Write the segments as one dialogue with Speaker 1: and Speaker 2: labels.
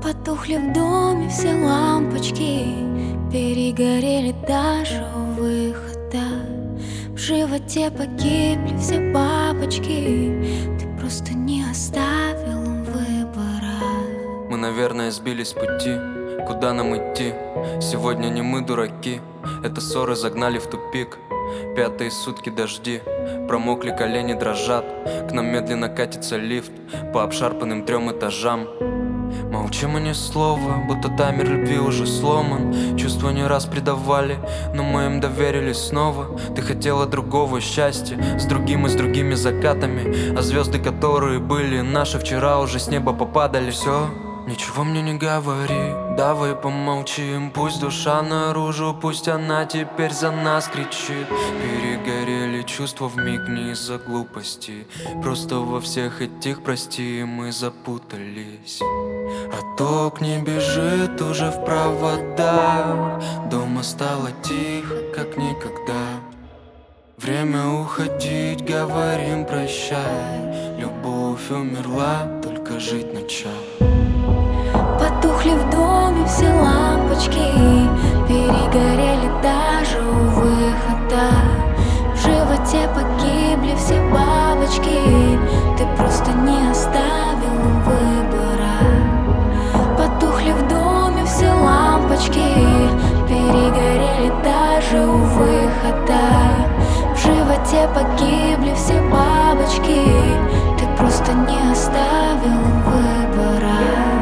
Speaker 1: Потухли в доме все лампочки, перегорели даже у выхода. В животе погибли все бабочки, ты просто не оставил им выбора.
Speaker 2: Мы, наверное, сбились с пути, куда нам идти? Сегодня не мы дураки, это ссоры загнали в тупик. Пятые сутки дожди, промокли колени дрожат. К нам медленно катится лифт по обшарпанным 3 этажам. Молчим и ни слова, будто таймер любви уже сломан. Чувства не раз предавали, но мы им доверились снова. Ты хотела другого счастья, с другим и с другими закатами. А звезды, которые были наши, вчера уже с неба попадали. Все, ничего мне не говори, давай помолчим. Пусть душа наружу, пусть она теперь за нас кричит. Перегорели чувства вмиг не из-за глупости, просто во всех этих, прости, мы запутались. А ток не бежит уже в проводах, дома стало тихо, как никогда. Время уходить, говорим прощай. Любовь умерла, только жить начал.
Speaker 1: Потухли в доме все лампочки, перегорели даже у выхода. В животе погибли все бабочки, ты просто не оставил им выбора. Потухли в доме все лампочки, перегорели даже у выхода. В животе погибли все бабочки, ты просто не оставил им выбора.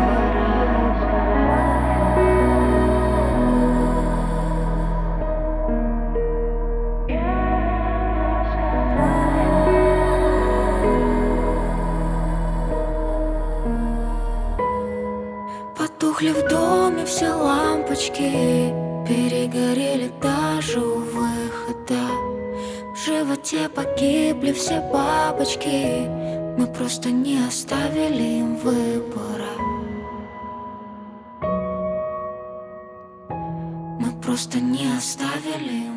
Speaker 1: Потухли в доме все лампочки, перегорели даже у выхода. В животе погибли все бабочки, мы просто не оставили им выбора. Мы просто не оставили им